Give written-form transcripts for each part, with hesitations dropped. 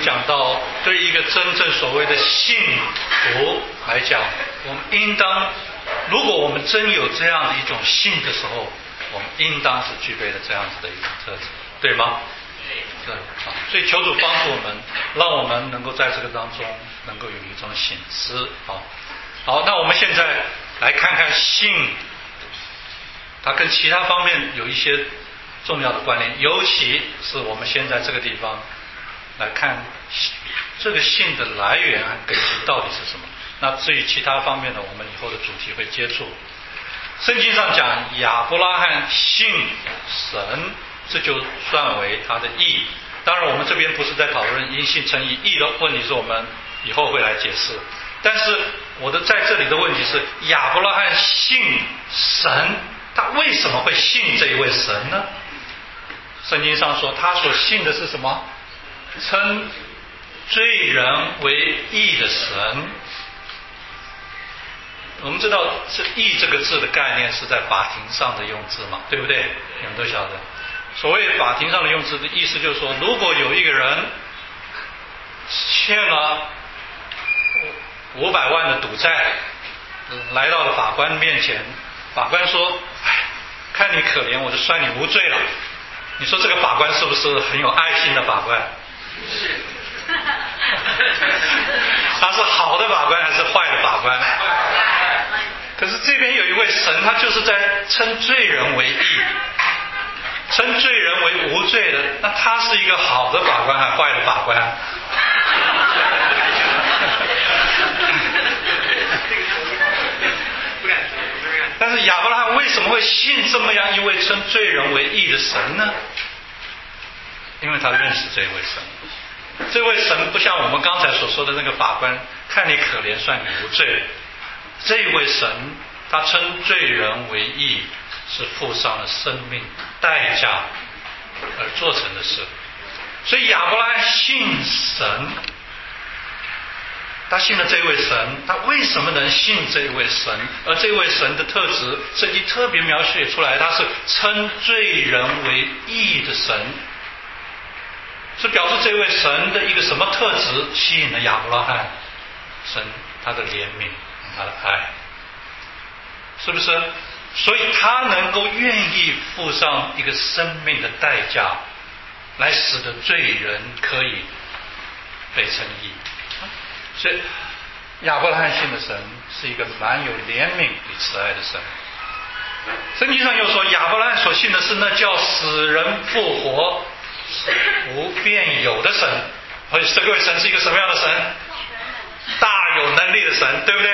讲到，对一个真正所谓的信徒来讲，我们应当，如果我们真有这样的一种信的时候，我们应当是具备了这样子的一种特质，对吗？对。所以求主帮助我们，让我们能够在这个当中能够有一种醒思。好，那我们现在来看看信，它跟其他方面有一些重要的关联，尤其是我们现在这个地方来看这个信的来源和根基到底是什么。那至于其他方面呢，我们以后的主题会接触。圣经上讲亚伯拉罕信神，这就算为他的义。当然我们这边不是在讨论因信称义，义的问题是我们以后会来解释。但是我的在这里的问题是，亚伯拉罕信神，他为什么会信这一位神呢？圣经上说他所信的是什么？称罪人为义的神。我们知道这义这个字的概念是在法庭上的用字嘛，对不对？你们都晓得。所谓法庭上的用字的意思就是说，如果有一个人欠了500万的赌债，来到了法官面前，法官说：“看你可怜，我就算你无罪了。”你说这个法官是不是很有爱心的法官？是。他是好的法官还是坏的法官？可是这边有一位神，他就是在称罪人为义，称罪人为无罪的，那他是一个好的法官还是坏的法官？但是亚伯拉罕为什么会信这么样一位称罪人为义的神呢？因为他认识这位神。这位神不像我们刚才所说的那个法官，看你可怜算你无罪。这位神他称罪人为义，是付上了生命代价而做成的事。所以亚伯拉罕信神，他信了这位神，他为什么能信这位神？而这位神的特质，圣经特别描写出来，他是称罪人为义的神，是表示这位神的一个什么特质吸引了亚伯拉罕？神他的怜悯，他的爱，是不是？所以他能够愿意付上一个生命的代价，来使得罪人可以被称义。所以亚伯拉罕信的神是一个蛮有怜悯与慈爱的神。圣经上又说，亚伯拉罕所信的是那叫死人复活、使无变有的神。而且这位神是一个什么样的神？大有能力的神，对不对？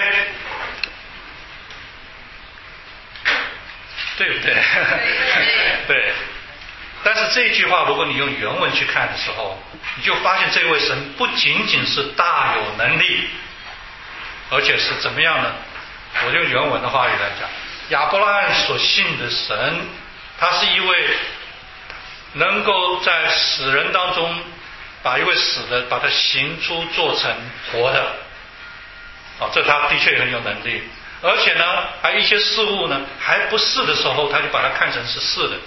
对不对？对。但是这句话如果你用原文去看的时候，你就发现这位神不仅仅是大有能力，而且是怎么样呢？我用原文的话语来讲，亚伯拉罕所信的神，他是一位能够在死人当中把一位死的把他行出做成活的，这他的确很有能力。而且呢，还有一些事物呢还不是的时候，他就把它看成是是的。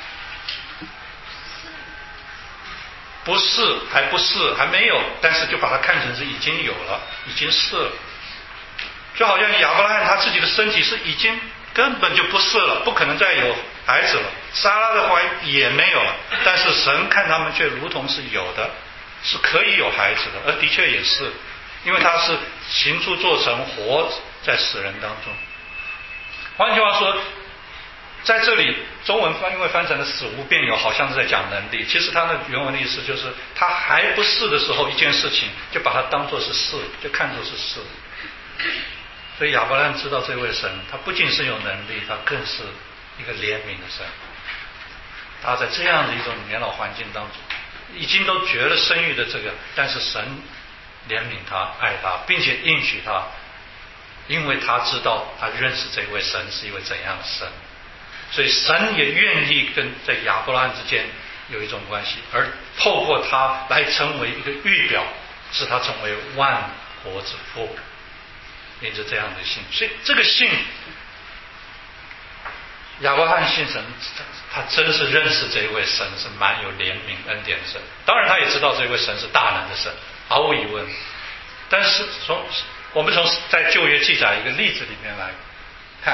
不是，还不是，还没有，但是就把它看成是已经有了，已经是了。就好像亚伯拉罕他自己的身体是已经根本就不是了，不可能再有孩子了，撒拉的怀也没有了，但是神看他们却如同是有的，是可以有孩子的，而的确也是，因为他是行出做成活在死人当中。换句话说，在这里中文因为翻成了死无变有，好像是在讲能力，其实他的原文的意思就是他还不是的时候，一件事情就把它当作是是，就看作是是。所以亚伯拉罕知道这位神，他不仅是有能力，他更是一个怜悯的神。他在这样的一种年老环境当中，已经都绝了生育的这个，但是神怜悯他，爱他，并且应许他，因为他知道他认识这位神是一位怎样的神，所以神也愿意跟在亚伯拉罕之间有一种关系，而透过他来成为一个预表，使他成为万国之父。因着这样的信，所以这个信亚伯拉罕信神，他真是认识这一位神是蛮有怜悯恩典的神，当然他也知道这一位神是大能的神，毫无疑问。但是我们从在旧约记载一个例子里面来看，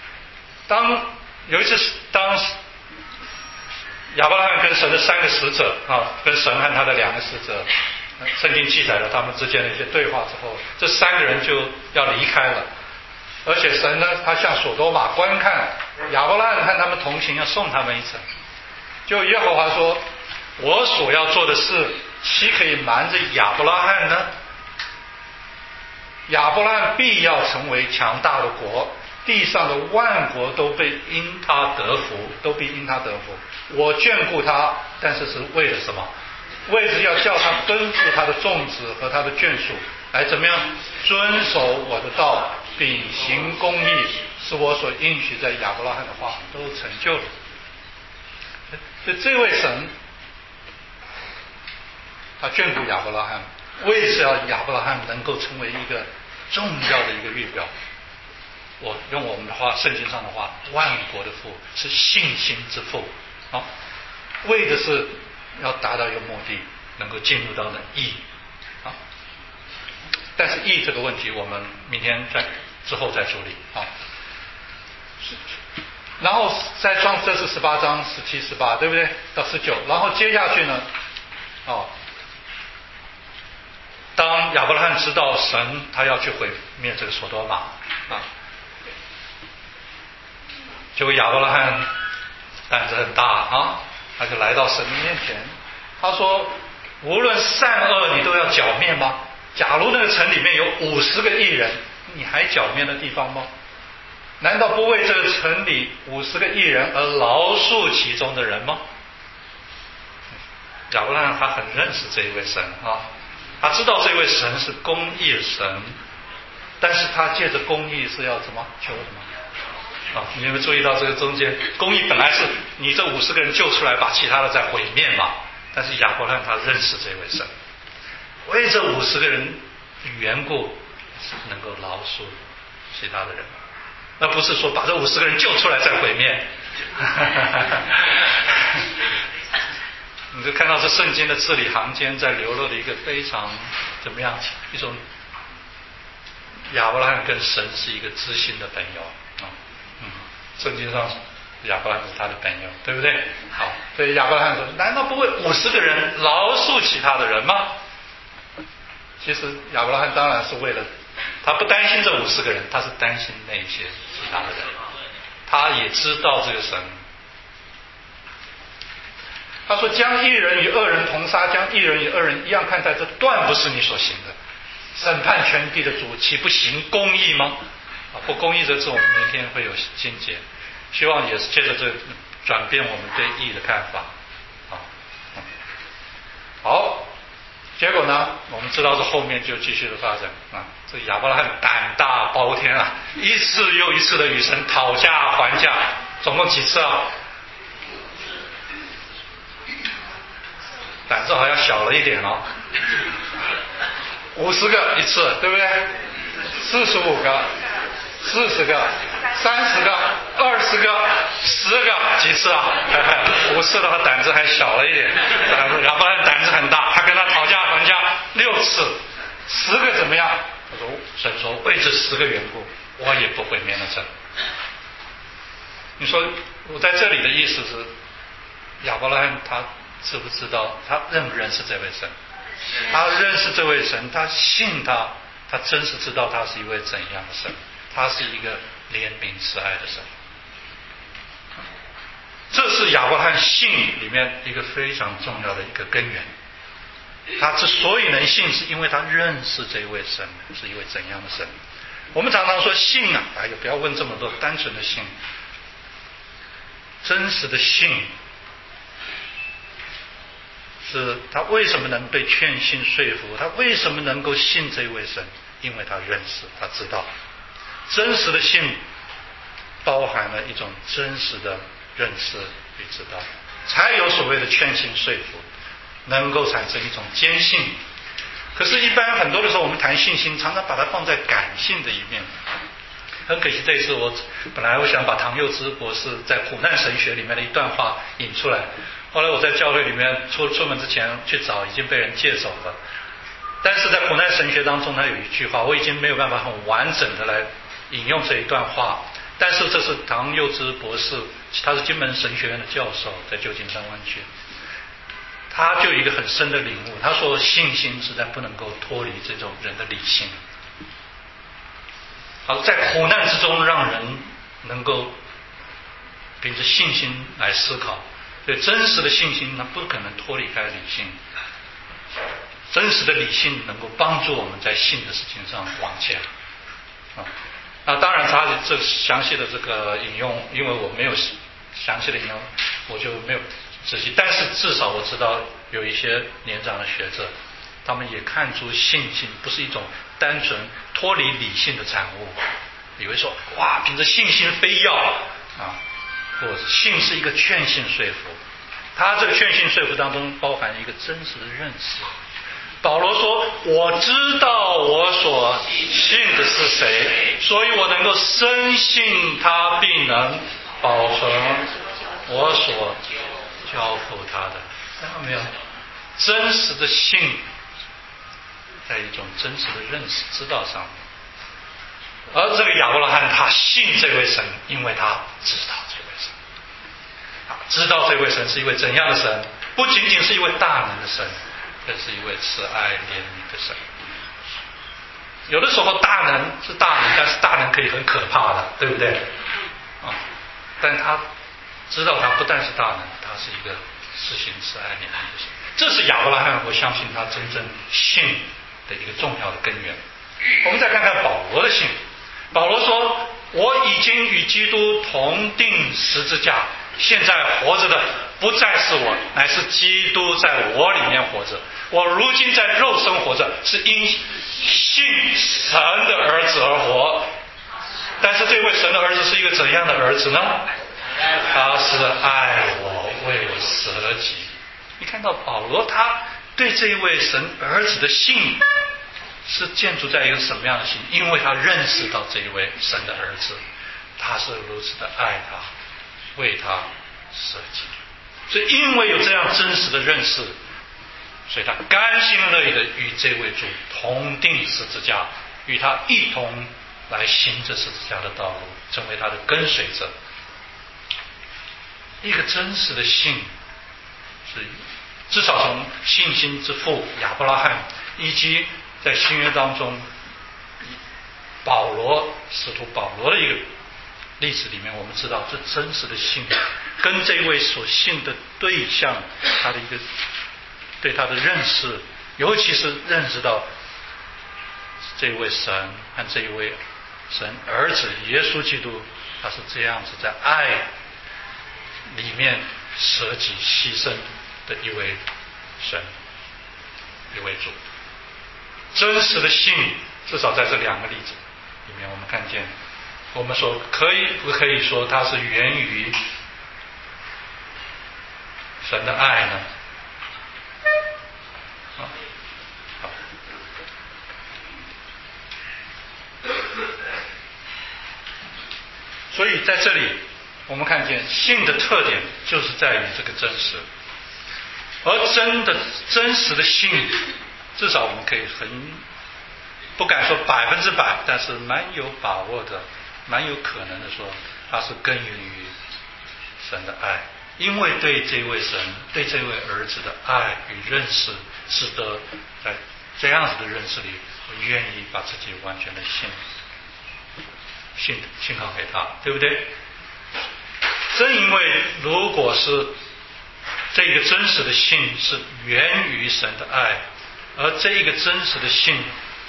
有一次当亚伯拉罕跟神的3个使者跟神和他的2个使者，圣经记载了他们之间的一些对话之后，这3个人就要离开了，而且神呢，他向所多玛观看，亚伯拉罕和他们同行，要送他们一程。就耶和华说，我所要做的事岂可以瞒着亚伯拉罕呢？亚伯拉罕必要成为强大的国，地上的万国都必因他得福。我眷顾他，但是是为了什么？为了要叫他吩咐他的众子和他的眷属来怎么样遵守我的道，并行公义，使我所应许在亚伯拉罕的话都成就了。所以这位神他眷顾亚伯拉罕，为是要亚伯拉罕能够成为一个重要的一个预表。我用我们的话，圣经上的话，万国的父是信心之父为的是要达到一个目的，能够进入到的义但是义这个问题我们明天之后再处理然后在这是18章17、18，对不对？到19，然后接下去呢当亚伯拉罕知道神他要去毁灭这个所多玛结果亚伯拉罕胆子很大他就来到神的面前，他说无论善恶你都要剿灭吗？假如那个城里面有50个义人，你还剿灭的地方吗？难道不为这个城里50个义人而饶恕其中的人吗？亚伯拉罕他很认识这一位神他知道这位神是公义的神，但是他借着公义是要怎么求什么你有没有注意到这个中间，公义本来是你这50个人救出来，把其他的再毁灭嘛，但是亚伯拉罕他认识这位神，为这50个人缘故能够饶恕其他的人，那不是说把这50个人救出来再毁灭你就看到这圣经的字里行间在流露的一个非常怎么样一种亚伯拉罕跟神是一个知心的朋友圣经上亚伯拉罕是他的朋友，对不对？好，所以亚伯拉罕说，难道不会50个人饶恕其他的人吗？其实亚伯拉罕当然是为了他不担心这50个人，他是担心那些其他的人，他也知道这个神。他说将一人与恶人同杀，将一人与恶人一样看待，这断不是你所行的。审判全地的主岂不行公义吗？不公义这字我们明天会有精解，希望也是借着这转变我们对义的看法好，结果呢我们知道这后面就继续的发展这亚伯拉罕胆大包天一次又一次的与神讨价还价，总共几次胆子好像小了一点50个一次，对不对？45个40个30个20个10个几次5次的话胆子还小了一点，亚伯拉罕胆子很大，他跟他讨价还价6次，10个怎么样？他说神说为这10个缘故我也不毁灭了城。你说我在这里的意思是亚伯拉罕他知不知道，他认不认识这位神？他认识这位神，他信他，他真是知道他是一位怎样的神，他是一个怜悯慈爱的神。这是亚伯拉罕信里面一个非常重要的一个根源。他之所以能信，是因为他认识这位神是一位怎样的神。我们常常说信也不要问这么多，单纯的信，真实的信是他为什么能被劝信说服，他为什么能够信这位神，因为他认识，他知道。真实的信包含了一种真实的认识与知道，才有所谓的劝信说服，能够产生一种坚信。可是一般很多的时候我们谈信心，常常把它放在感性的一面， 很可惜这一次本来我想把唐幼之博士在苦难神学里面的一段话引出来，后来我在教会里面出门之前去找，已经被人借走了。但是在苦难神学当中，他有一句话，我已经没有办法很完整的来引用这一段话，但是这是唐幼之博士，他是金门神学院的教授，在旧金山湾区，他就有一个很深的领悟，他说信心实在不能够脱离这种人的理性，好，在苦难之中让人能够凭着信心来思考，所以真实的信心它不可能脱离开理性，真实的理性能够帮助我们在信的事情上往前那当然他这详细的这个引用，因为我没有详细的引用，我就没有仔细，但是至少我知道有一些年长的学者，他们也看出信心不是一种单纯脱离理性的产物，以为说哇凭着信心非要不，信是一个劝信说服，他这个劝信说服当中包含一个真实的认识。保罗说我知道我所信的是谁，所以我能够深信他必能保存我所交付他的。看到没有？真实的信在一种真实的认识知道上面，而这个亚伯拉罕他信这位神，因为他知道这位神，知道这位神是一位怎样的神，不仅仅是一位大能的神，更是一位慈爱怜悯的神。有的时候大能是大能，但是大能可以很可怕的，对不对但他知道他不但是大能，他是一个施行慈爱怜悯的神。这是亚伯拉罕我相信他真正信的一个重要的根源。我们再看看保罗的信。保罗说我已经与基督同定十字架，现在活着的不再是我，乃是基督在我里面活着。我如今在肉身活着，是因信神的儿子而活。但是这位神的儿子是一个怎样的儿子呢？他是爱我，为我舍己。你看到保罗他对这一位神儿子的信是建筑在一个什么样的信？因为他认识到这一位神的儿子，他是如此的爱他，为他舍己。所以因为有这样真实的认识，所以他甘心乐意的与这位主同定十字架，与他一同来行这十字架的道路，成为他的跟随者。一个真实的信是至少从信心之父亚伯拉罕，以及在新约当中使徒保罗的一个例子里面，我们知道这真实的信跟这位所信的对象他的一个对他的认识，尤其是认识到这位神和这一位神儿子耶稣基督，他是这样子在爱里面舍己牺牲的一位神，一位主。真实的信至少在这两个例子里面，我们看见，我们说可以说它是源于神的爱呢？所以在这里我们看见信的特点就是在于这个真实，而真实的信，至少我们可以不敢说100%，但是蛮有把握的，蛮有可能的说，它是根源于神的爱，因为对这位神、对这位儿子的爱与认识，使得在这样子的认识里，我愿意把自己完全的信靠给他，对不对？正因为如果是这个真实的信是源于神的爱，而这一个真实的信，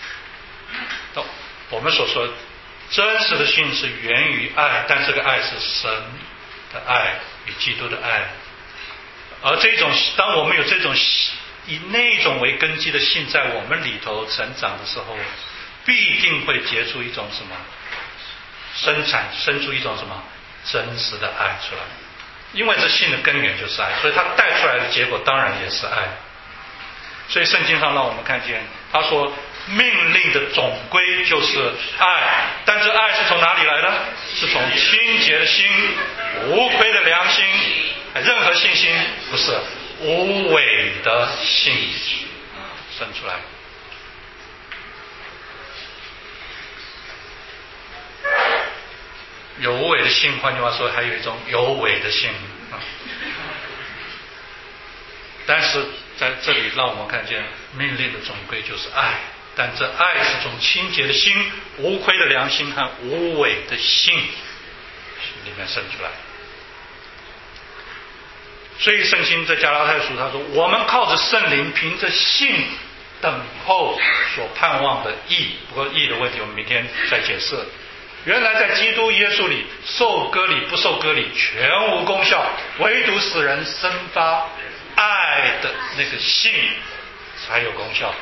我们所说真实的信是源于爱，但这个爱是神的爱与基督的爱，而当我们有这种以那种为根基的信在我们里头成长的时候，必定会结出一种什么生出一种什么真实的爱出来，因为这信的根源就是爱，所以它带出来的结果当然也是爱。所以圣经上让我们看见，他说命令的总归就是爱，但这爱是从哪里来的？是从清洁的心、无亏的良心、任何信心，不是无伪的信生出来。有无伪的信，换句话说，还有一种有伪的信但是在这里让我们看见，命令的总归就是爱，但这爱是从清洁的心、无亏的良心和无伪的信里面生出来。所以圣经在加拉太书他说，我们靠着圣灵，凭着信等候所盼望的义。不过义的问题我们明天再解释。原来在基督耶稣里，受割礼不受割礼全无功效，唯独使人生发爱的那个信才有功效。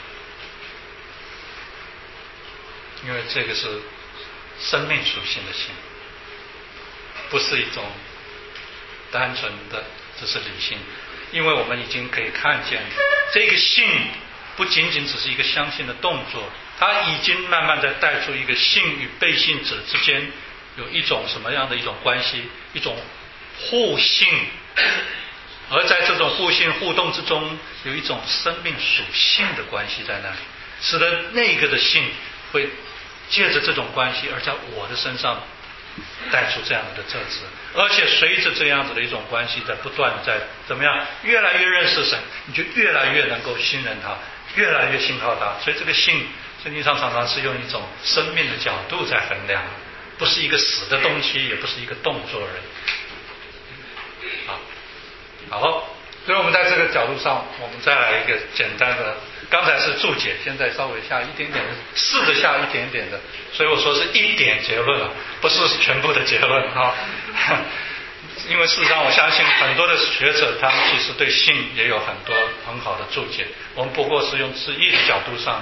因为这个是生命属性的信，不是一种单纯的只是理性。因为我们已经可以看见，这个信不仅仅只是一个相信的动作，它已经慢慢的带出一个信与被信者之间有一种什么样的一种关系，一种互信，而在这种互信互动之中，有一种生命属性的关系在那里，使得那个的信会借着这种关系而在我的身上带出这样的特质，而且随着这样子的一种关系在不断在怎么样越来越认识神，你就越来越能够信任他，越来越信靠他。所以这个信圣经上常常是用一种生命的角度在衡量，不是一个死的东西，也不是一个动作而已。好，所以我们在这个角度上，我们再来一个简单的，刚才是注解，现在稍微下一点点的，试着下一点点的，所以我说是一点结论了，不是全部的结论因为事实上我相信很多的学者他们其实对信也有很多很好的注解，我们不过是用字义的角度上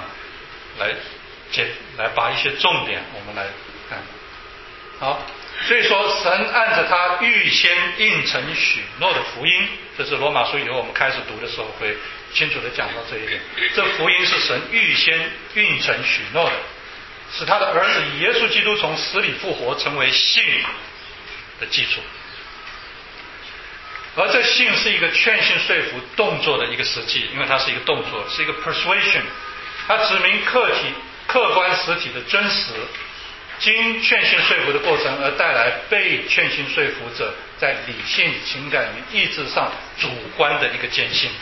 来把一些重点我们来看。好，所以说神按着他预先应承许诺的福音，这是罗马书以后我们开始读的时候会清楚的讲到这一点，这福音是神预先应承许诺的，使他的儿子以耶稣基督从死里复活，成为信的基础。而这信是一个劝信说服动作的一个实际，因为它是一个动作，是一个 persuasion， 它指明客观实体的真实，经劝信说服的过程而带来被劝信说服者在理性、情感与意志上主观的一个坚信。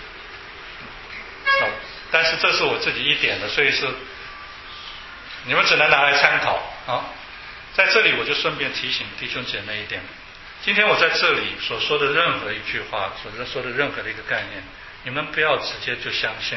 但是这是我自己一点的，所以是你们只能拿来参考在这里我就顺便提醒弟兄姐妹一点，今天我在这里所说的任何一句话，所说的任何的一个概念，你们不要直接就相信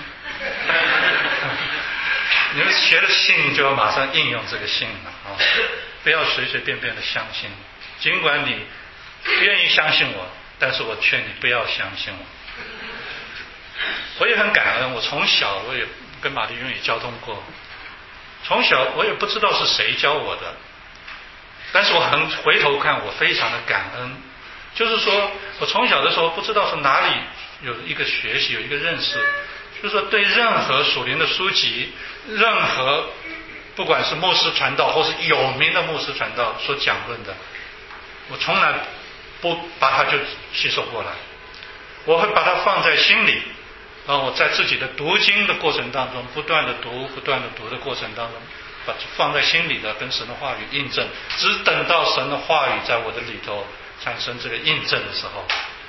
你们学了信就要马上应用这个信了不要随随便便的相信，尽管你愿意相信我，但是我劝你不要相信我。我也很感恩，我从小我也跟马丽云也交通过，从小我也不知道是谁教我的，但是我很回头看我非常的感恩，就是说我从小的时候不知道是哪里有一个学习，有一个认识，就是说对任何属灵的书籍，任何不管是牧师传道或是有名的牧师传道所讲论的，我从来不把它就吸收过来，我会把它放在心里，然后我在自己的读经的过程当中不断的读的过程当中，把放在心里的跟神的话语印证，只等到神的话语在我的里头产生这个印证的时候，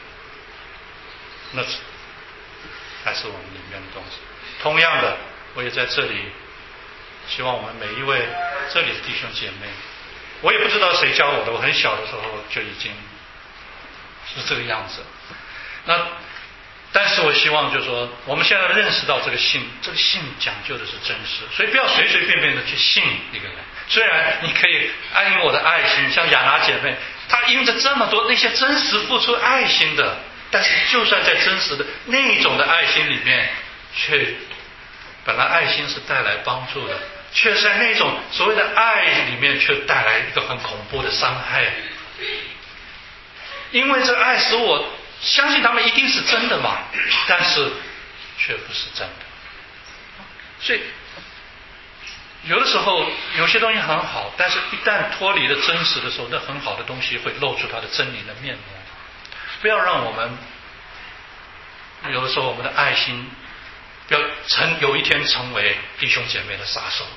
那才是我们里面的东西。同样的，我也在这里希望我们每一位这里的弟兄姐妹，我也不知道谁教我的，我很小的时候就已经是这个样子。但是我希望就是说，我们现在认识到这个信讲究的是真实，所以不要随随便便的去信一个人。虽然你可以按因我的爱心，像亚拿姐妹，她因着这么多那些真实付出爱心的，但是就算在真实的那种的爱心里面，却本来爱心是带来帮助的，却在那种所谓的爱里面却带来一个很恐怖的伤害。因为这爱使我相信他们一定是真的嘛，但是却不是真的。 所以有的时候有些东西很好，但是一旦脱离了真实的时候，那很好的东西会露出它的真理的面目。不要让我们有的时候我们的爱心不要有一天成为弟兄姐妹的杀手，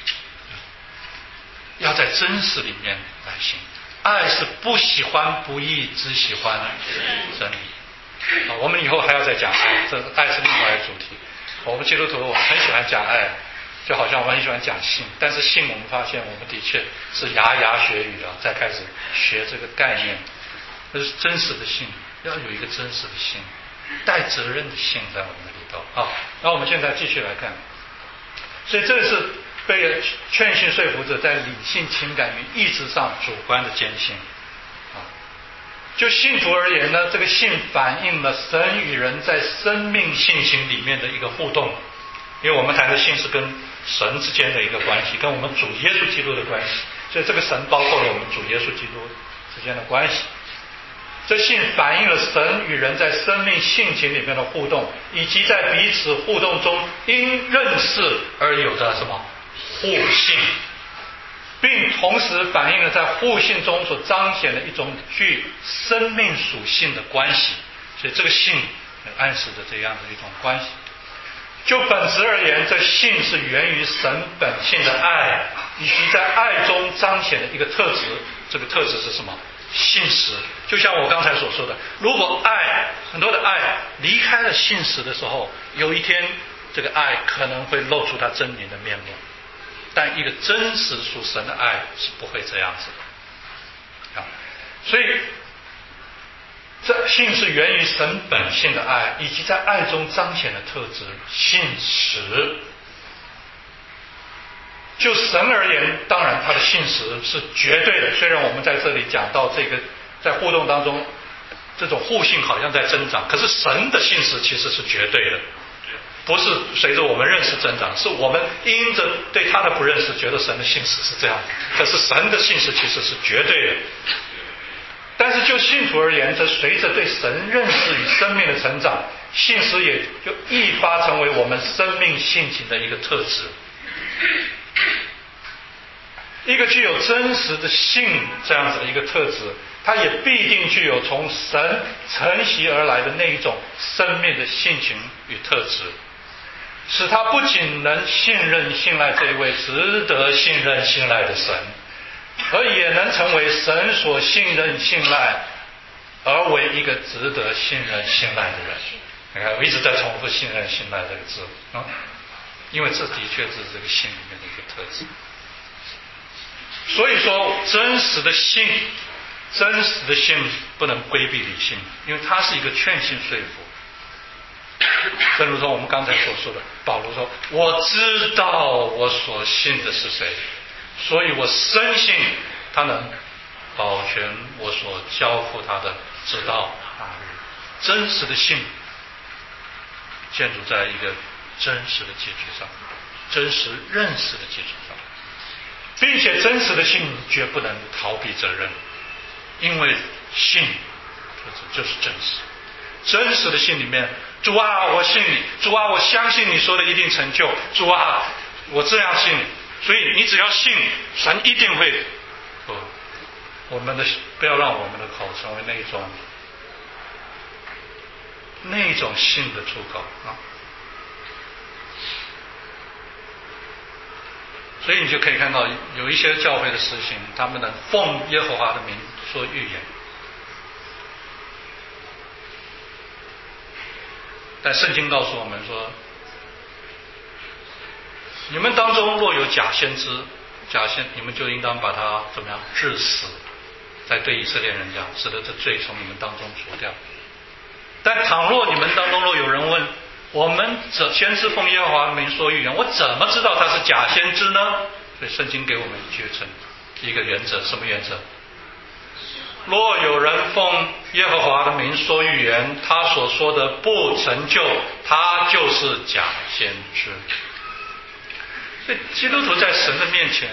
要在真实里面来行。爱是不喜欢不义，只喜欢真理。我们以后还要再讲爱，这爱是另外一个主题。我们基督徒我们很喜欢讲爱，就好像我们很喜欢讲性，但是性我们发现我们的确是牙学语啊，再开始学这个概念。这是真实的性，要有一个真实的性，带责任的性在我们的里头啊。那我们现在继续来看，所以这是被劝信说服者在理性情感与意志上主观的坚信啊。就信徒而言呢，这个信反映了神与人在生命性情里面的一个互动，因为我们谈的信是跟神之间的一个关系，跟我们主耶稣基督的关系，所以这个神包括了我们主耶稣基督之间的关系。这信反映了神与人在生命性情里面的互动，以及在彼此互动中因认识而有的什么互信，并同时反映了在互信中所彰显的一种具生命属性的关系。所以这个信暗示着这样的一种关系。就本质而言，这信是源于神本性的爱，以及在爱中彰显的一个特质。这个特质是什么？信实。就像我刚才所说的，如果爱很多的爱离开了信实的时候，有一天这个爱可能会露出它真理的面目，但一个真实属神的爱是不会这样子的。所以这信是源于神本性的爱，以及在爱中彰显的特质信实。就神而言，当然他的信实是绝对的，虽然我们在这里讲到这个在互动当中这种互信好像在增长，可是神的信实其实是绝对的，不是随着我们认识增长，是我们因着对他的不认识觉得神的信实是这样，可是神的信实其实是绝对的。但是就信徒而言，这随着对神认识与生命的成长，信实也就愈发成为我们生命性情的一个特质。一个具有真实的信这样子的一个特质，它也必定具有从神承袭而来的那一种生命的性情与特质，使他不仅能信任信赖这一位值得信任信赖的神，而也能成为神所信任信赖而为一个值得信任信赖的人。你看我一直在重复信任信赖这个字因为这的确是这个信里面的一个特质。所以说真实的信不能规避理性，因为它是一个劝信说服。正如说我们刚才所说的，保罗说我知道我所信的是谁，所以我深信他能保全我所交付他的直到那日。真实的信建筑在一个真实的基础上，真实认识的基础上，并且真实的信绝不能逃避责任，因为信就是真实。真实的信里面，主啊我信你，主啊我相信你说的一定成就，主啊我这样信你，所以你只要信，神一定会我们的不要让我们的口成为那种信的出口所以你就可以看到有一些教会的实行，他们能奉耶和华的名说预言，但圣经告诉我们说，你们当中若有假先知你们就应当把他怎么样治死，再对以色列人讲，使得这罪从你们当中除掉。但倘若你们当中若有人问，我们先知奉耶和华的名说预言，我怎么知道他是假先知呢？所以圣经给我们一个原则，什么原则？若有人奉耶和华的名说预言，他所说的不成就，他就是假先知。所以基督徒在神的面前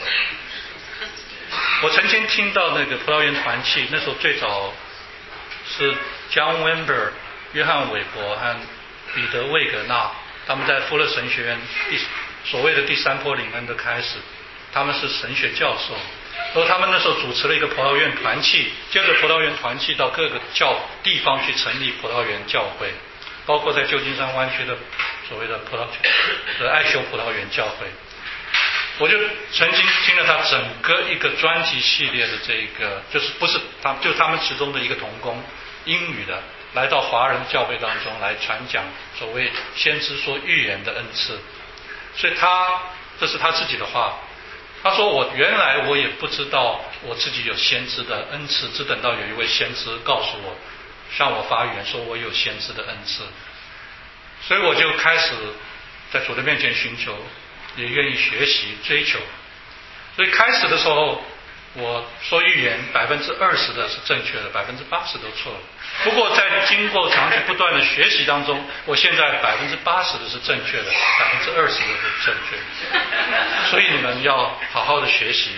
我曾经听到那个葡萄园团契，那时候最早是 John Wimber、约翰韦伯和彼得魏格纳他们在富勒神学院所谓的第三波领恩的开始，他们是神学教授，然后他们那时候主持了一个葡萄园团契，接着葡萄园团契到各个地方去成立葡萄园教会，包括在旧金山湾区的所谓的爱修葡萄园教会。我就曾经听了他整个一个专辑系列的这个，就是不是就是他们其中的一个同工，英语的，来到华人教会当中来传讲所谓先知说预言的恩赐。所以这是他自己的话，他说原来我也不知道我自己有先知的恩赐，只等到有一位先知告诉我，向我发言说我有先知的恩赐，所以我就开始在主的面前寻求，也愿意学习追求。所以开始的时候我说预言20%的是正确的，80%都错了。不过在经过长期不断的学习当中，我现在80%的是正确的，20%的是正确的。所以你们要好好的学习。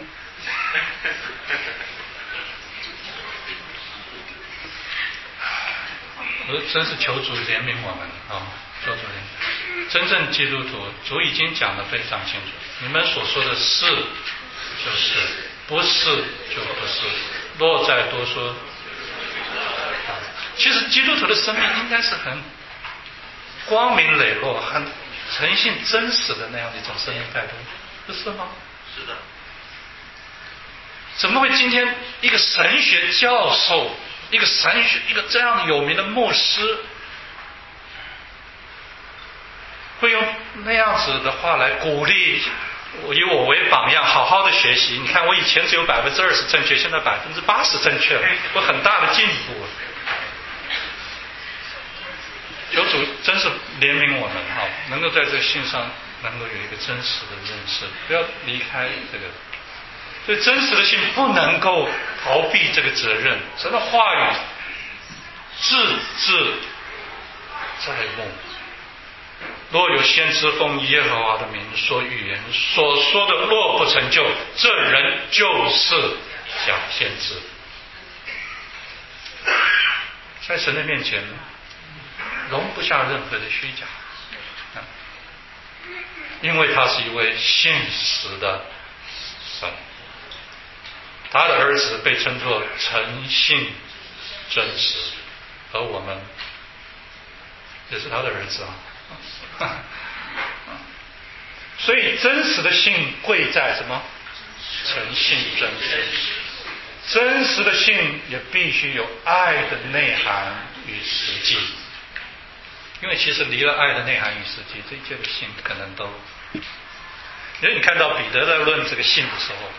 我真是求主怜悯我们啊！求主怜悯。真正基督徒，主已经讲得非常清楚，你们所说的是就是，不是就不是，若再多说。其实基督徒的生命应该是很光明磊落、很诚信真实的那样的一种生命态度，不是吗？ 是的。 怎么会今天一个神学教授，一个这样有名的牧师，会用那样子的话来鼓励以我为榜样，好好的学习。你看我以前只有20%正确，现在80%正确了，我很大的进步。求主真是怜悯我们哈，能够在这个信上能够有一个真实的认识，不要离开这个。所以真实的信不能够逃避这个责任，神的话语字字在目。若有先知奉耶和华的名说预言，所说的若不成就，这人就是假先知。在神的面前容不下任何的虚假，因为他是一位信实的神。他的儿子被称作诚信真实，而我们也是他的儿子啊。所以真实的信贵在什么？诚信真实。真实的信也必须有爱的内涵与实际，因为其实离了爱的内涵与实际，这一切的信可能都。因为你看到彼得在论这个信的时候，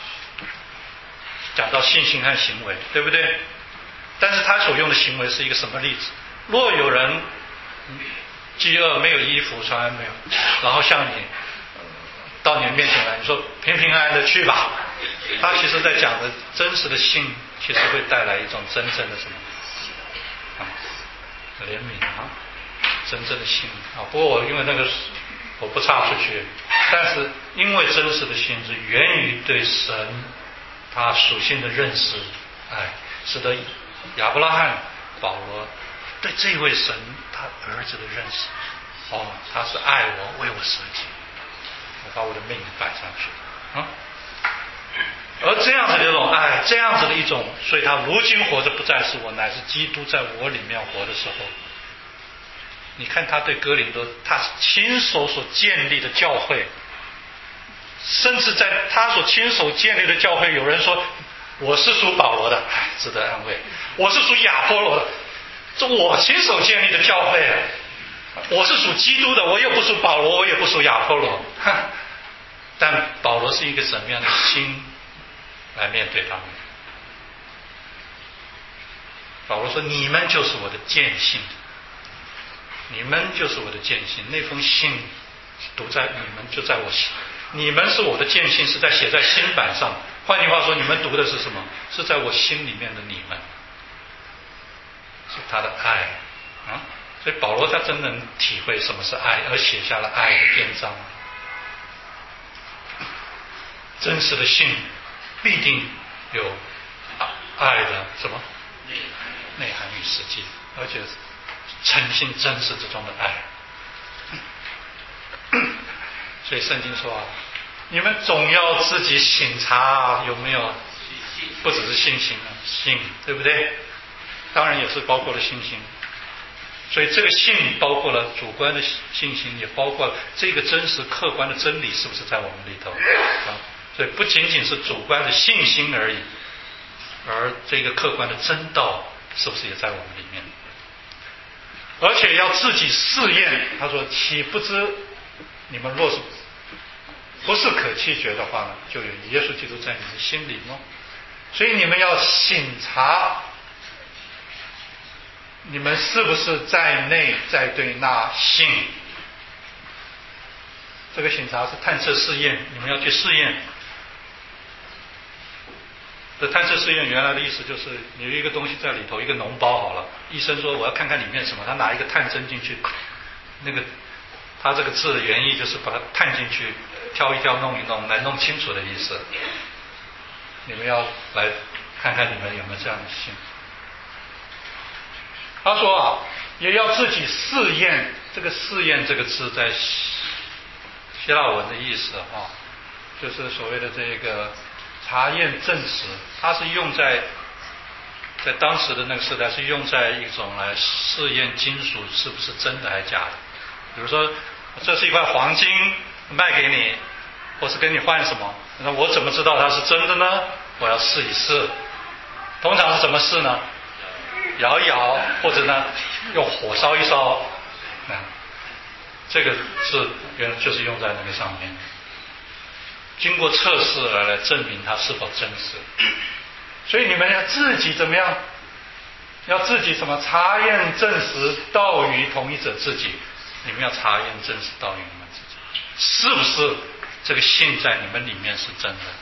讲到信心和行为，对不对？但是他所用的行为是一个什么例子？若有人饥饿没有衣服穿，没有，然后向你到你的面前来，你说平平安安的去吧。他其实在讲的真实的信，其实会带来一种真正的什么怜悯啊，真正的信啊。不过我因为那个我不插出去，但是因为真实的信是源于对神他属性的认识，使得亚伯拉罕、保罗对这位神他儿子的认识，他是爱我，为我舍己，我把我的命摆上去啊。而这样子的一种爱，这样子的一种，所以他如今活着不再是我，乃是基督在我里面活的时候，你看他对哥林多，他亲手所建立的教会，甚至在他所亲手建立的教会，有人说我是属保罗的，值得安慰；我是属亚波罗的，这我亲手建立的教会，我是属基督的，我又不属保罗，我也不属亚波罗。但保罗是一个什么样的心来面对他们？保罗说：“你们就是我的见信，你们就是我的见信。那封信读在你们，就在我心。你们是我的见信，是在写在心板上。换句话说，你们读的是什么？是在我心里面的你们，是他的爱啊。所以保罗他真能体会什么是爱，而写下了爱的篇章。真实的信必定有爱的什么内涵与实际，而且诚信真实之中的爱。 所以圣经说啊，你们总要自己省察有没有，不只是信心啊，信，对不对？当然也是包括了信心。所以这个信包括了主观的信心，也包括了这个真实客观的真理是不是在我们里头啊？所以不仅仅是主观的信心而已，而这个客观的真道是不是也在我们里面？而且要自己试验。他说：“岂不知你们若是不是可弃绝的话呢，就有耶稣基督在你们心里吗？所以你们要省察。”你们是不是在内在对那信？这个审查是探测试验，你们要去试验。这探测试验原来的意思就是有一个东西在里头，一个脓包好了，医生说我要看看里面什么，他拿一个探针进去，那个他这个字的原意就是把它探进去，挑一挑，弄一弄，来弄清楚的意思。你们要来看看你们有没有这样的信。他说啊，也要自己试验。这个试验这个字在希腊文的意思啊，就是所谓的这个查验证实，它是用在当时的那个时代是用在一种来试验金属是不是真的还是假的。比如说这是一块黄金卖给你，或是跟你换什么，那我怎么知道它是真的呢？我要试一试。通常是怎么试呢？摇一摇，或者呢用火烧一烧，这个字原来就是用在那个上面，经过测试而来证明它是否真实。所以你们要自己怎么样？要自己什么查验证实道于同一者自己。你们要查验证实道于你们自己，是不是这个信在你们里面是真的？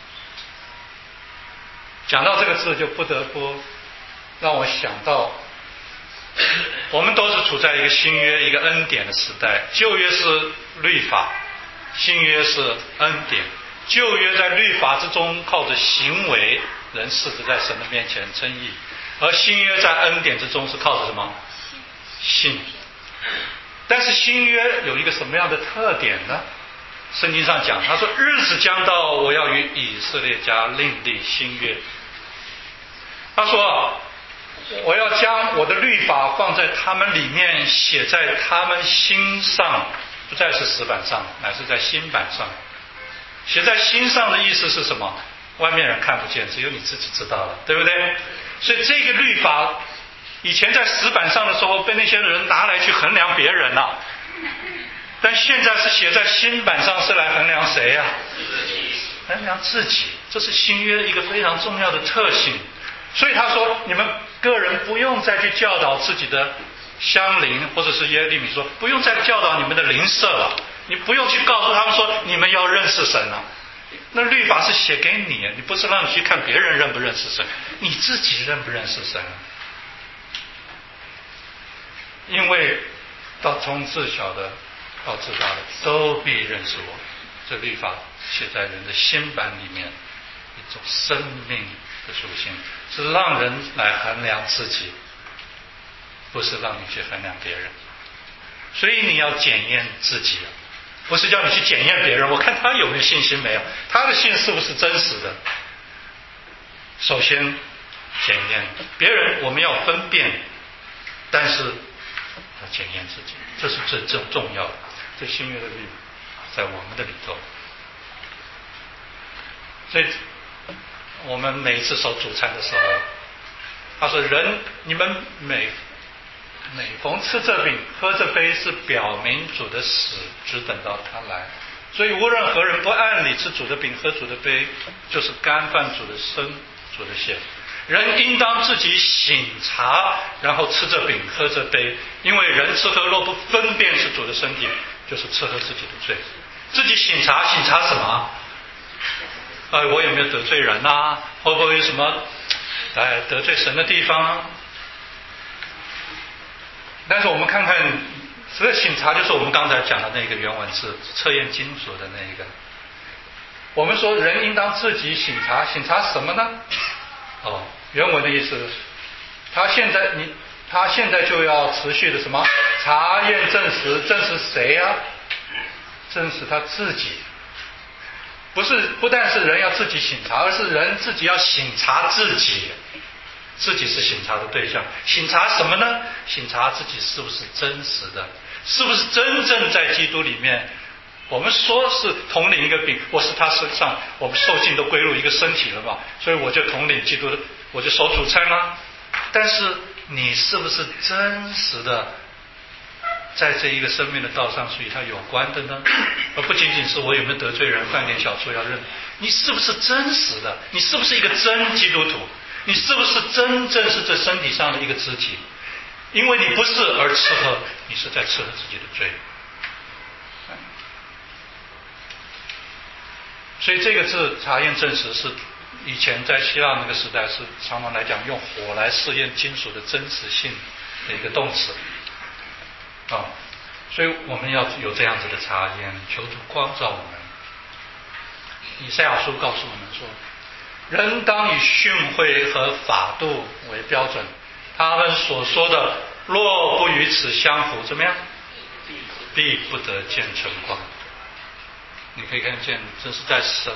讲到这个字，就不得不让我想到，我们都是处在一个新约、一个恩典的时代。旧约是律法，新约是恩典。旧约在律法之中靠着行为，人世子在神的面前称义；而新约在恩典之中是靠着什么？信。但是新约有一个什么样的特点呢？圣经上讲，他说：“日子将到，我要与以色列家另立新约。”他说：“我要将我的律法放在他们里面，写在他们心上，不再是石板上，乃是在心板上。”写在心上的意思是什么？外面人看不见，只有你自己知道了，对不对？所以这个律法以前在石板上的时候被那些人拿来去衡量别人了，但现在是写在心板上，是来衡量谁啊？衡量自己。这是新约一个非常重要的特性。所以他说，你们个人不用再去教导自己的乡邻，或者是耶利米说，不用再教导你们的邻舍了，你不用去告诉他们说你们要认识神了。那律法是写给你，你不是让你去看别人认不认识神，你自己认不认识神。因为到从自小的到自大的都必认识我。这律法写在人的心板里面，一种生命的属性，是让人来衡量自己，不是让你去衡量别人。所以你要检验自己，不是叫你去检验别人，我看他有没有信心没有，他的信是不是真实的。首先检验别人，我们要分辨，但是要检验自己，这是最重要的。这新约的律在我们的里头。所以我们每一次守主餐的时候，他说：“人，你们每逢吃这饼喝这杯，是表明主的死，只等到他来。所以无论何人不按理吃主的饼喝主的杯，就是干犯主的身主的血。人应当自己省察，然后吃这饼喝这杯，因为人吃喝若不分辨是主的身体，就是吃喝自己的罪。自己省察什么？我有没有得罪人啊？会不会有什么得罪神的地方啊？但是我们看看，这个省察就是我们刚才讲的那个原文字，测验金属的那个。我们说人应当自己省察什么呢？原文的意思，他现在就要持续的什么查验证实谁啊？ 真实他自己。不但是人要自己省察，而是人自己要省察自己，自己是省察的对象。省察什么呢？省察自己是不是真实的，是不是真正在基督里面。我们说是统领一个饼，我是他身上，我们受尽都归入一个身体了嘛，所以我就统领基督的，我就守主餐了。但是你是不是真实的在这一个生命的道上是与他有关的呢？而不仅仅是我有没有得罪人，犯点小错要认。你是不是真实的？你是不是一个真基督徒？你是不是真正是这身体上的一个肢体？因为你不是而吃喝，你是在吃喝自己的罪。所以这个字查验证实是以前在希腊那个时代是常常来讲用火来试验金属的真实性的一个动词啊，所以我们要有这样子的查验，求主光照我们。以赛亚书告诉我们说，人当以训诲和法度为标准，他们所说的若不与此相符，怎么样？必不得见晨光。你可以看见，这是在神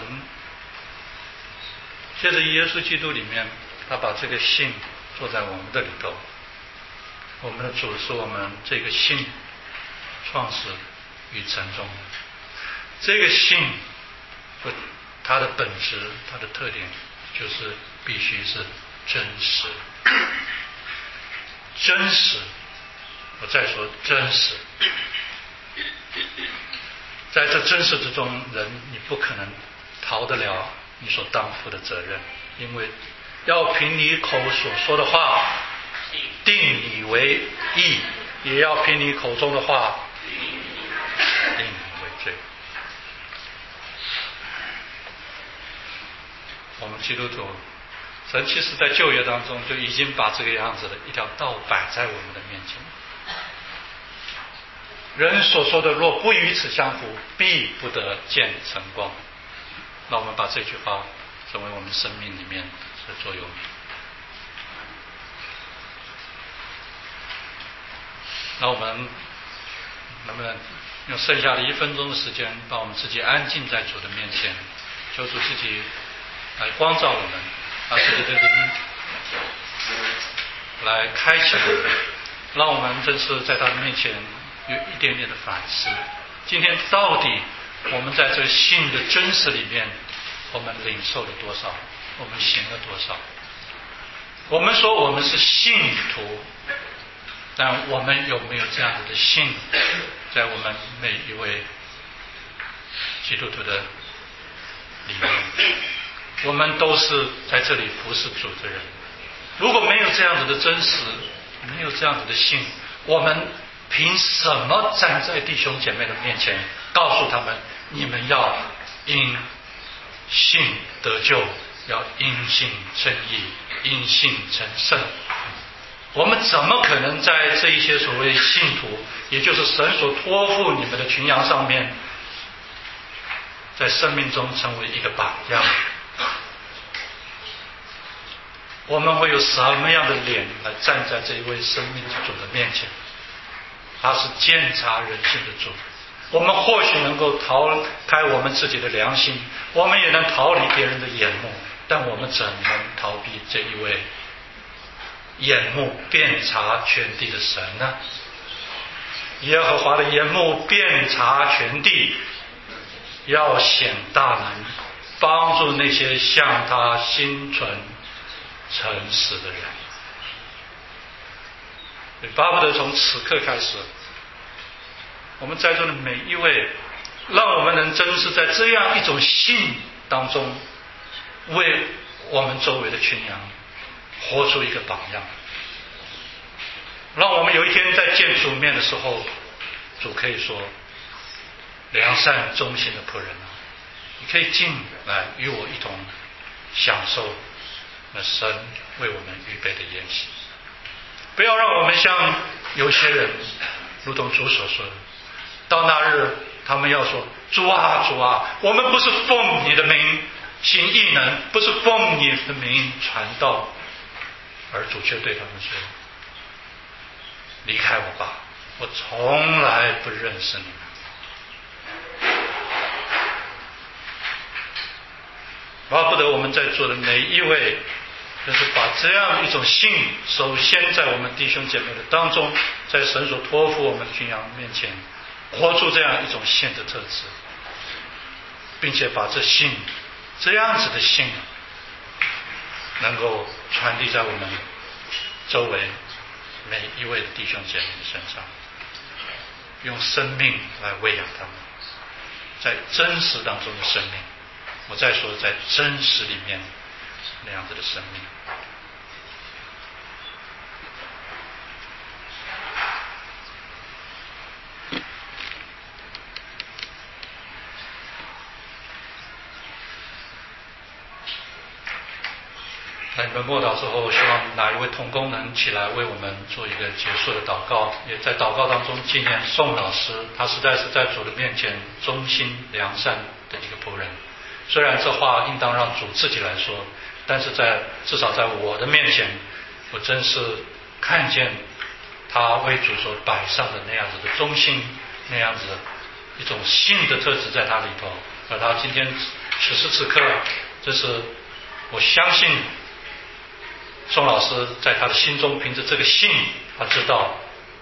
借着耶稣基督里面，他把这个信做在我们的里头。我们的主是我们这个信创始与成终。这个信它的本质，它的特点就是必须是真实。真实，我再说真实。在这真实之中，人你不可能逃得了你所当负的责任，因为要凭你口所说的话定你为义，也要凭你口中的话定你为罪。我们基督徒，神其实在旧约当中就已经把这个样子的一条道摆在我们的面前。人所说的若不与此相符，必不得见晨光。那我们把这句话成为我们生命里面的座右铭。那我们能不能用剩下的1分钟的时间，把我们自己安静在主的面前，求主自己来光照我们，把自己的灵来开启我们，让我们真是在他的面前有一点点的反思。今天到底我们在这个信的真实里面，我们领受了多少，我们行了多少。我们说我们是信徒，但我们有没有这样子的信在我们每一位基督徒的里面？我们都是在这里服侍主的人。如果没有这样子的真实，没有这样子的信，我们凭什么站在弟兄姐妹的面前，告诉他们你们要因信得救，要因信称义，因信成圣？我们怎么可能在这一些所谓信徒，也就是神所托付你们的群羊上面，在生命中成为一个榜样？我们会有什么样的脸来站在这一位生命之主的面前？他是鉴察人性的主。我们或许能够逃开我们自己的良心，我们也能逃离别人的眼目，但我们怎能逃避这一位眼目遍察全地的神呢？耶和华的眼目遍察全地，要显大能，帮助那些向他心存诚实的人。巴不得从此刻开始，我们在座的每一位，让我们能真是在这样一种信当中，为我们周围的群羊活出一个榜样，让我们有一天在见主面的时候，主可以说：良善忠心的仆人啊，你可以进来与我一同享受那神为我们预备的筵席。不要让我们像有些人，如同主所说的，到那日他们要说：主啊主啊，我们不是奉你的名行异能，不是奉你的名传道，而主却对他们说：离开我吧，我从来不认识你们。 巴不得我们在座的每一位，就是把这样一种信，首先在我们弟兄姐妹的当中，在神所托付我们的君阳面前，活出这样一种信的特质，并且把这信，这样子的信，能够传递在我们周围每一位弟兄姐妹的身上，用生命来喂养他们，在真实当中的生命。我再说，在真实里面那样子的生命。在你们默祷之后，希望哪一位同工能起来为我们做一个结束的祷告，也在祷告当中纪念宋老师，他实在是在主的面前忠心良善的一个仆人。虽然这话应当让主自己来说，但是至少在我的面前，我真是看见他为主所摆上的那样子的忠心，那样子一种信的特质在他里头。而他今天此时此刻，这是我相信宋老师在他的心中凭着这个信，他知道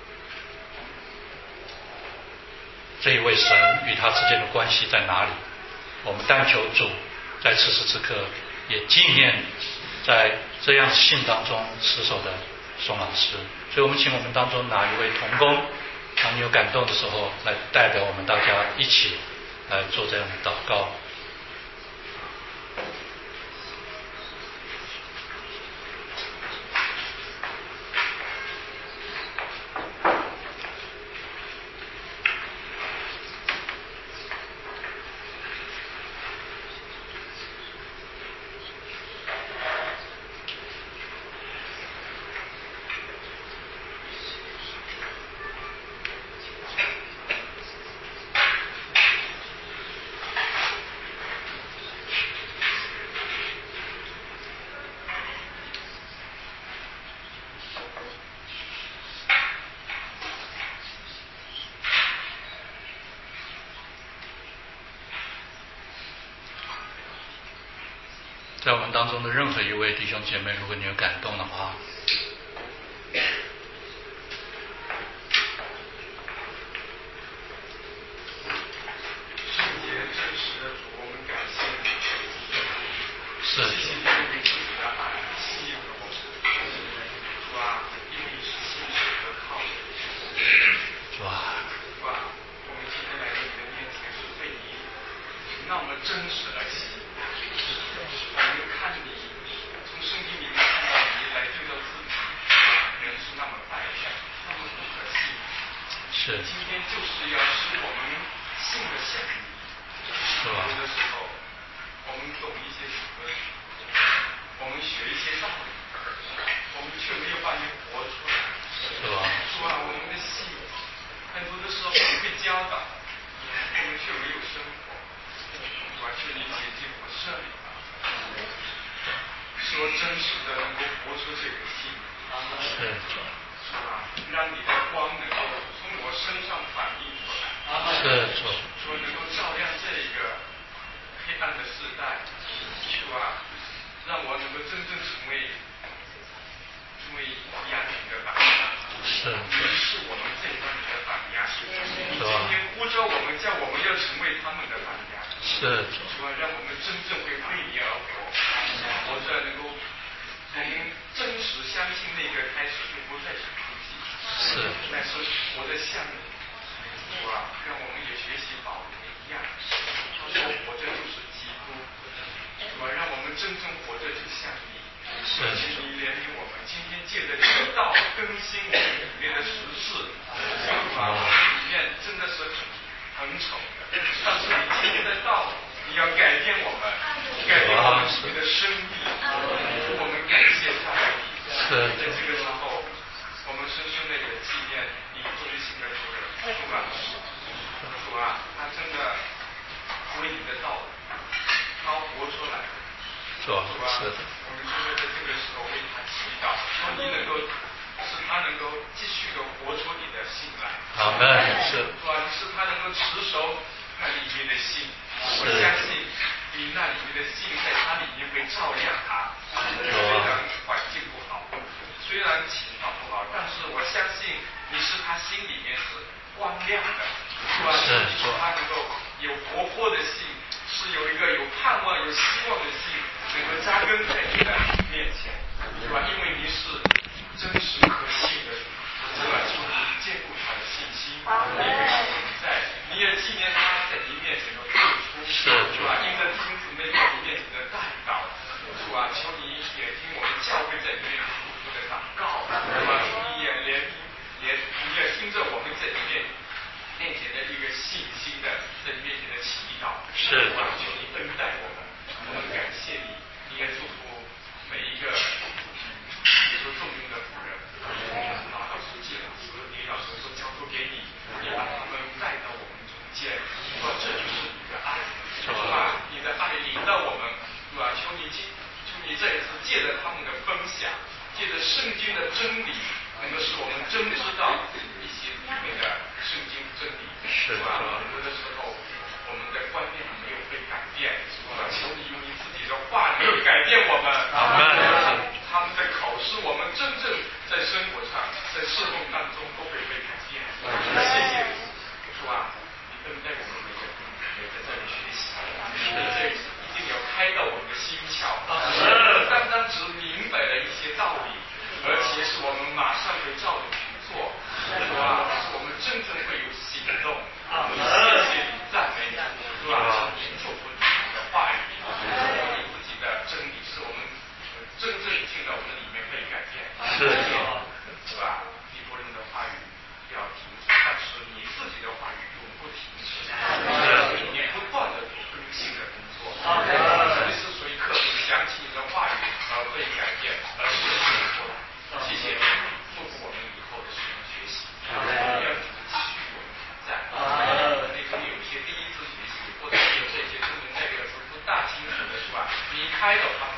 这一位神与他之间的关系在哪里。我们但求主在此时此刻也纪念在这样信当中持守的宋老师。所以我们请我们当中哪一位同工，当你有感动的时候，来代表我们大家一起来做这样的祷告。在我们当中的任何一位弟兄姐妹，如果你有感动的话， 圣洁真实的主，我们感谢你， 是谢谢你用你自己的爱吸引了我们，主啊，因为你是信实可靠的， 主啊， 主啊，我们今天来到你的面前是被你那么真实的吸引，我们看你从圣经里面看到你来对照自己，人是那么败坏，那么不可信， 是今天就是要使我们信得像你。有的时候，我们懂一些理论，我们学一些道理，我们却没有把你活出来。是吧？我们的信，很多的时候我们被教导，我们却没有生活。是吧？求你洁净我圣灵啊！说真实的能够活出这个信，是吧？让你的光能够从我身上反映出来。说能够照亮这个黑暗的时代，是吧？让我能够真正成为亚宁的榜样。你是我们这一代人的榜样。今天呼召我们，叫我们要成为他们的榜样。是吧？让我们真正会为你而活，活着能够从真实相信那个开始，就不再是自己。但是活得像你。是吧？让我们也学习保罗一样，他说活着就是基督，是吧？让我们真正活着就像你，请你怜悯我们。今天借着这个道更新我们里面的实事，是吧？里面真的是很丑的，但是你今天的道，你要改变我们，改变我们自己的生命，我们感谢上帝。在这个时候，我们深深的也纪念你忠心的主人。主啊，他真的为你的道，他活出来，是吧？我们真的在这个时候为他祈祷，说你能够使他能够继续的活出你的信来。 阿门。 是吧？使他能够持守那里面的信。我相信你那里面的信在它里面会照亮它。虽然环境不好，虽然情况不好，但是我相信你是他心里面是光亮的，是吧？是他能够有活泼的心，是有一个有盼望、有希望的心，能够扎根在你的面前，是吧？因为你是真实可信的，是吧？求你坚固他的信心，你可以存在，你也纪念他在你面前的付出，是吧？因着弟兄姊妹在你面前的代祷，是吧？求你也听我们教会在里面付出的祷告，是吧？你也你也听着我们在你面前的一个信心的在你面前的祈祷，是吧？求你恩待我们感谢你，你也祝福每一个你所重用的仆人，老师、季老师、李老师都交托给你，你把他们带到我们中间，说这就是你的爱，是吧？你的爱领到我们，是吧？求你这一次借着他们的分享，借着圣经的真理，能够使我们真知道一些里面的圣经真理，是吧？很多的时候，我们的观念没有被改变，是吧？求你用你自己的话能够改变我们，他们的口是我们真正在生活上、在侍奉当中都会被改变。谢谢，是吧？你恩待我们每个在这里学习，这一定要开到我们的心窍，不单单只明白了一些道理，而且是我们马上会照着去做，是吧？是我们真正会有行动。谢谢你，赞美你，是吧？你祝福你的话语，你自己的真理，是我们真正进到我们里面被改变，是吧？你不人的话语要停止，但是你自己的话语永不停止，你不断的做更新的工作，随时随刻想起你的话语而被改变，而实现出来。谢谢你，祝福我们以后的使用学习，要继续我们在。那种有些第一次学习，或者是有这些中文那个不大清楚的是吧？你开导他们